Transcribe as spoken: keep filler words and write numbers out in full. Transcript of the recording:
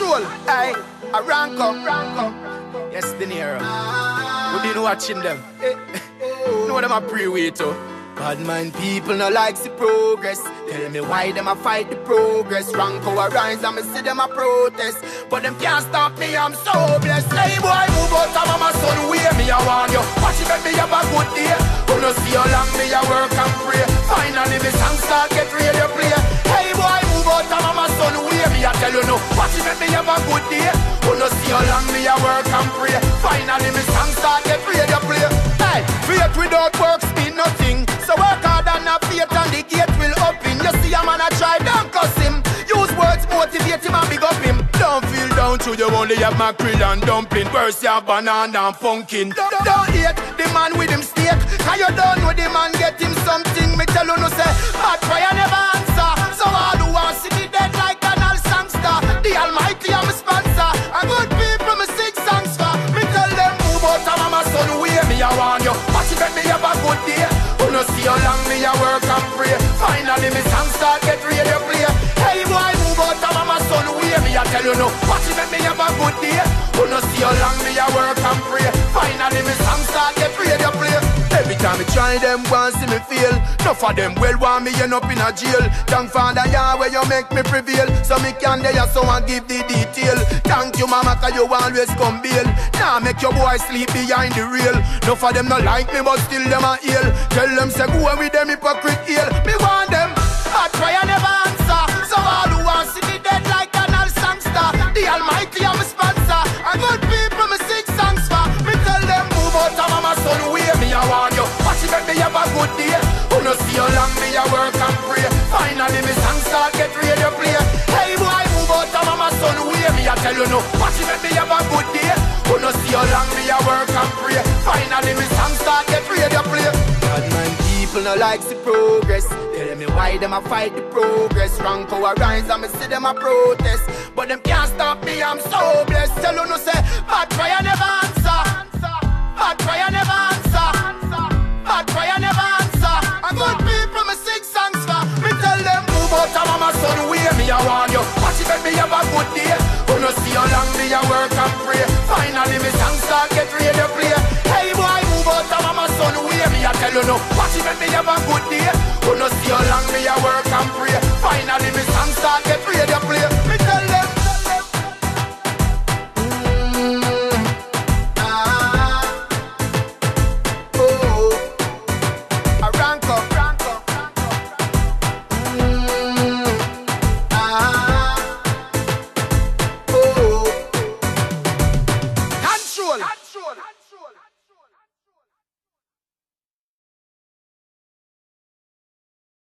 control. Hey, a rank up, rank up. Yes, De Niro. We been watching them. Know them a pre-way too. Bad mind people no like the progress. Tell me why them a fight the progress. Rank arise and me see them a protest. But them can't stop me, I'm so blessed. Hey boy, move out of mama son way. Me I warn you, watch it make me have a good day. Wanna see how long me a work and pray. Finally me song start get radio play. Hey boy, move out of mama son way. Me I tell you no, watch it make me have a good day. Wanna see how long me a work and pray. Finally me song start get radio play. Hey, faith without works mean nothing. So work hard and have faith and the gate will open. You see a man a try, don't cuss him. Use words motivate him and big up him. Don't feel down to you only have mackerel and dumpling. Verse you have banana and pumpkin. Don't, don't hate the man with him steak. Cause you don't know the man get him something. Me tell you no say, bad prayer never answer. So all who want see me dead like an old songster. The Almighty am a sponsor. And good people me sing songs for. Me tell them move out of mama son way. Me I warn you, watch it make me have a good day. No see how long me a work and pray. Finally me song start get radio play. Hey boy, move out of mama son way. Me a tell you no, watch it make me have a good day. No see how long me a work and pray. Finally me song start get radio play. Every time me try them want see me feel. Enough of them well want me end up in a jail. Thank Father Yahweh you make me prevail. So me can there so I give the detail. Thank you mama cause you always come bail. Now nah, make your boy sleep behind the rail. Enough of them not like me but still them a ill. Tell them say go with them hypocrite ill. Me want them, but prayer never answer. So all who want see me dead like an old songster. The Almighty am a sponsor. And good people me sing songs for. Me tell them move out of mama son way. Me I warn you, watch it make me have a good day. Who no see how long me a work and pray. Finally me song start get radio play. Hey boy, move out of mama son way. Me I tell you no, watch it make me have a good day. Who no see how long me a work and pray. Finally me song start get radio play. Bad man people no like the progress. Tell me why them a fight the progress. Rank power rise and me see them a protest. But them can't stop me, I'm so blessed. Tell you no say, bad prayer never answer. Bad prayer never answer. Bad prayer never answer. And good people me sing songs for. Me tell them move out of mama son way. Me I warn you, watch it make me have a good day. Who no see how long me a work and pray. Finally me song start get radio play. Hey boy, move out of mama son way. Me I tell you no, watch it make me have a good day. Who no see how long me a work and pray. Finally me song start get